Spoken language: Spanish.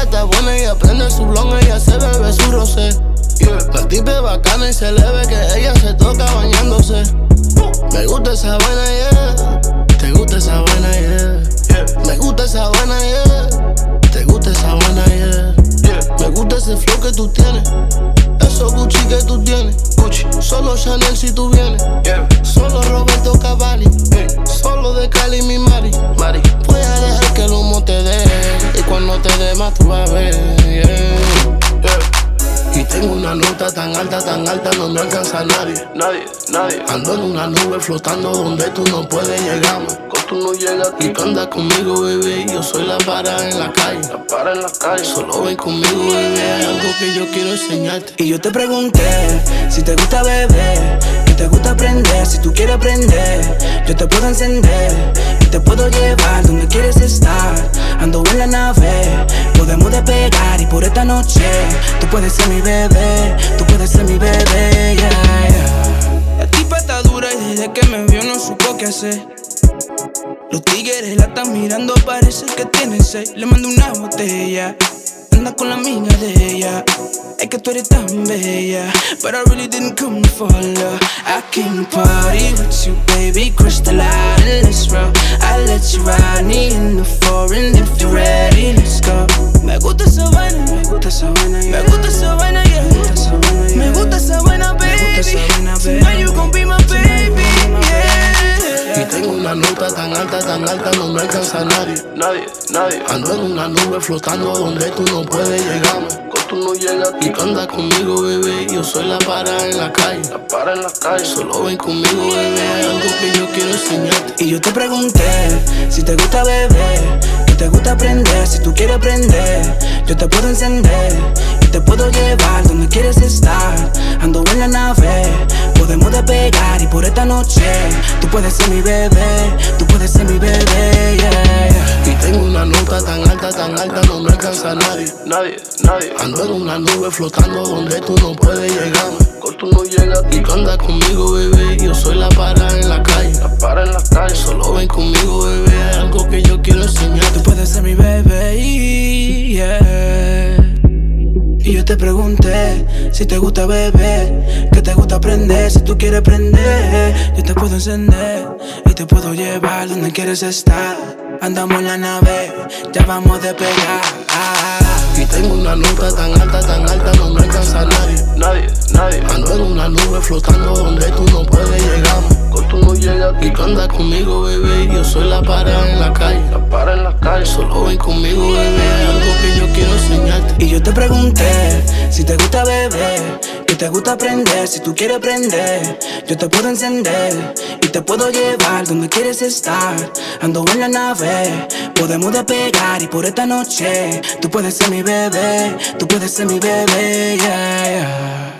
está buena, ella prende su blon, ella se bebe su rosé. La tipa es bacana y se le ve que ella se toca bañándose. Me gusta esa vaina, yeah. Te gusta esa vaina, yeah. Me gusta esa vaina, yeah. Te gusta esa vaina, yeah. Me gusta ese flow que tú tienes, esos Gucci que tú tienes. Solo Chanel si tú vienes, solo Roberto Cavalli, solo de Cali mi Mari. Voy a dejar que el humo te dé, y cuando te dé más tú vas a ver, Y tengo una nota tan alta, no me alcanza nadie. Ando en una nube flotando donde tú no puedes llegar, tú no llegas aquí. Y tú andas conmigo, bebé, y yo soy la para en la calle. Solo ven conmigo, bebé, hay algo que yo quiero enseñarte. Y yo te pregunté si te gusta beber, que te gusta aprender. Si tú quieres aprender, yo te puedo encender y te puedo llevar donde quieres estar. Ando en la nave, podemos despegar y por esta noche tú puedes ser mi bebé, tú puedes ser mi bebé, La tipa está dura y desde que me vio no supo qué hacer. Los tigres la están mirando, parece que tienen sed. Le mando una botella, anda con la amiga de ella. Es que tú eres tan bella, but I really didn't come for love. I came to party with you, baby, crystal out and let's roll. I let you ride me in the foreign if you're ready, let's go. Me gusta esa vaina, me gusta esa vaina, yeah. Me gusta esa vaina, yeah. Me gusta esa vaina, baby. Tonight you gon' be my baby, yeah. Y tengo una nota tan alta, no me alcanza nadie. Ando en una nube flotando donde tú no puedes llegar, tú no llegas aquí. Y tú andas conmigo, bebé, yo soy la para en la calle. Solo ven conmigo, bebé, hay algo que yo quiero enseñarte. Y yo te pregunté si te gusta beber, que te gusta aprender. Si tú quieres aprender, yo te puedo encender y te puedo llevar donde quieres estar. Ando en la nave, podemos despegar y por esta noche tú puedes ser mi bebé, tú puedes ser mi bebé, Y tengo una nota tan alta, no me alcanza nadie. Ando en una nube flotando donde tú no puedes llegar, tú no llegas aquí. Y tú andas conmigo, bebé, yo soy la para en la calle. Solo ven conmigo, bebé, hay algo que yo quiero enseñarte. Tú puedes ser mi bebé, Y yo te pregunté si te gusta beber, que te gusta aprender. Si tú quieres aprender, yo te puedo encender y te puedo llevar donde quieres estar. Andamos en la nave, ya vamos a despegar. Y tengo una nota tan alta, no me alcanza nadie. Ando en una nube flotando donde tú no puedes llegar, tú no llegas aquí. Y tú andas conmigo, bebé, yo soy la para en la calle. Solo ven conmigo, bebé, hay algo que yo quiero enseñarte. Y yo te pregunté si te gusta beber, que te gusta aprender. Si tú quieres aprender, yo te puedo encender y te puedo llevar donde quieres estar. Ando en la nave, podemos despegar y por esta noche tú puedes ser mi bebé, tú puedes ser mi bebé,